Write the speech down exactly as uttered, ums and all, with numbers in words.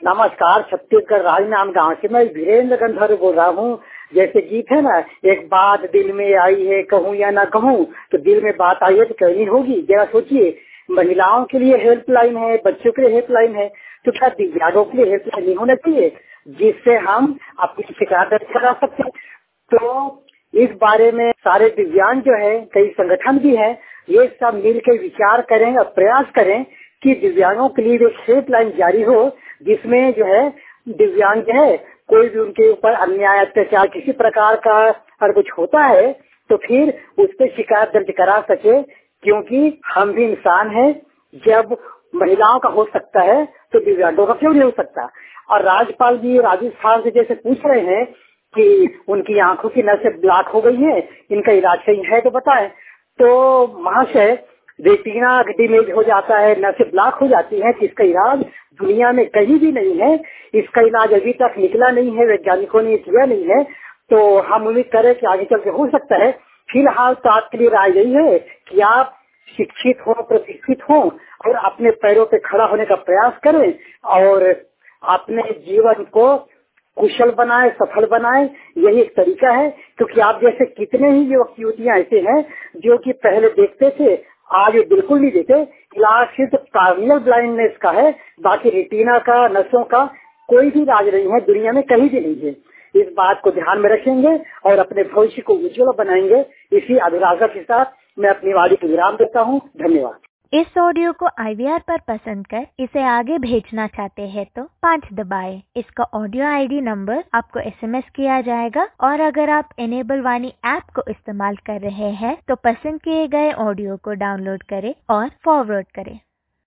नमस्कार, छत्तीसगढ़ राजनांदगांव गांव से मैं वीरेंद्र गंधर्व बोल रहा हूँ। जैसे गीत है ना, एक बात दिल में आई है कहूँ या ना कहूँ, तो दिल में बात आई है तो कहनी होगी। जरा सोचिए, महिलाओं के लिए हेल्पलाइन है, बच्चों के लिए हेल्पलाइन है, तो क्या दिव्यांगों के लिए हेल्पलाइन नहीं होना चाहिए जिससे हम अपनी शिकायत दर्ज करा सकते। तो इस बारे में सारे दिव्यांग जो है, कई संगठन भी है, ये सब मिलकर विचार करें और प्रयास करें कि दिव्यांगों के लिए एक हेल्पलाइन जारी हो, जिसमें जो है दिव्यांग जो है कोई भी उनके ऊपर अन्याय अत्याचार किसी प्रकार का अगर कुछ होता है तो फिर उस पर शिकायत दर्ज करा सके, क्योंकि हम भी इंसान हैं। जब महिलाओं का हो सकता है तो दिव्यांगों का क्यों नहीं हो सकता। और राज्यपाल जी राजस्थान से जैसे पूछ रहे हैं कि उनकी आंखों की नसें ब्लॉक हो गई हैं, इनका इलाज कहीं है तो बताएं। तो महाशय, रेटिना डैमेज हो जाता है, नसें ब्लॉक हो जाती है, इसका इलाज दुनिया में कहीं भी नहीं है। इसका इलाज अभी तक निकला नहीं है, वैज्ञानिकों ने किया नहीं है। तो हम उम्मीद करें कि आगे चल के हो सकता है। फिलहाल तो आपके लिए राय यही है कि आप शिक्षित हो, प्रशिक्षित हो और अपने पैरों पे खड़ा होने का प्रयास करें और अपने जीवन को कुशल बनाए, सफल बनाए। यही एक तरीका है, क्योंकि आप जैसे कितने ही युवक युवतियां ऐसे हैं जो कि पहले देखते थे, आज ये बिल्कुल नहीं देते। इलाज सिर्फ कार्नियल ब्लाइंडनेस का है, बाकी रेटिना का, नसों का कोई भी इलाज नहीं है, दुनिया में कहीं भी नहीं है। इस बात को ध्यान में रखेंगे और अपने भविष्य को उज्जवल बनाएंगे। इसी अभिलाषा के साथ मैं अपनी वाणी को विराम देता हूँ। धन्यवाद। इस ऑडियो को आई वी आर पर पसंद कर इसे आगे भेजना चाहते हैं तो पाँच दबाएं। इसका ऑडियो आई डी नंबर आपको एस एम एस किया जाएगा और अगर आप इनेबल वाणी ऐप को इस्तेमाल कर रहे हैं तो पसंद किए गए ऑडियो को डाउनलोड करें और फॉरवर्ड करें।